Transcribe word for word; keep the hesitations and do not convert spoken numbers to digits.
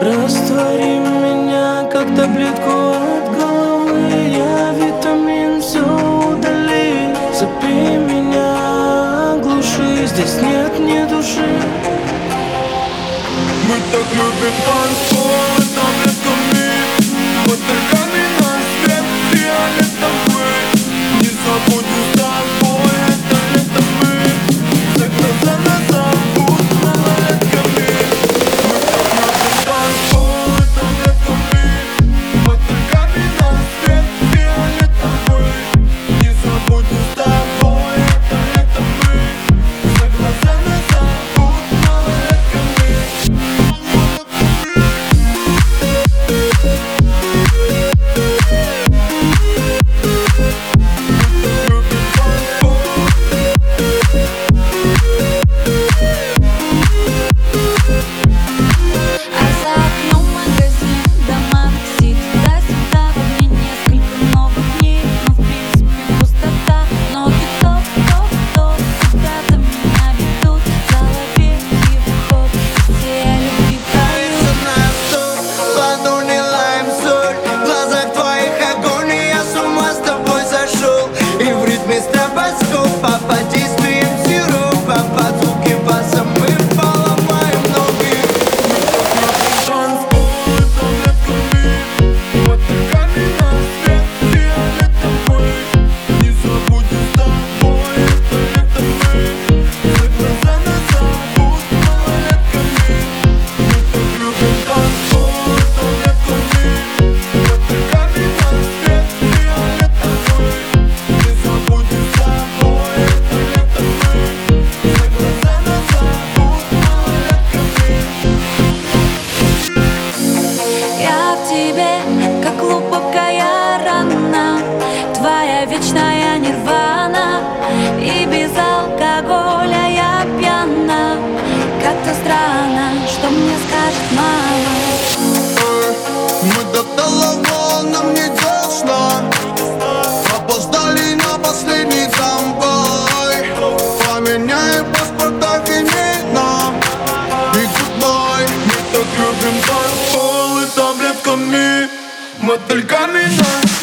Раствори меня, как таблетку от головы. Я витамин, все удали. Запей меня, оглуши. Здесь нет ни души. Мы так любим танцевать таблетками, батарейками на свет фиолетовый. Не забудем с тобой это лето мы. За глаза нас зовут малолетками. Мы так любим танцевать таблетками, батарейками на свет фиолетовый. Не забудем с тобой это лето мы. За глаза нас зовут малолетками. Под действием сиропа, под звуки баса мы поломаем ноги. Мы так любим танцевать таблетками, батарейками на свет фиолетовый. Не забудем с тобой это лето мы. За глаза нас зовут малолетками. Мы так любим танцевать таблетками, батарейками на свет фиолетовый. Не забудем с тобой. Я в тебе, как глубокая рана, твоя вечная нирвана. И без алкоголя я пьяна. Как-то странно, что мне скажет мама. Мы до того нам не дошла, опоздали на последний трамвай. Поменяй паспорта финина и гудбай. Мы так любим танцполы таблетками, мотыльками на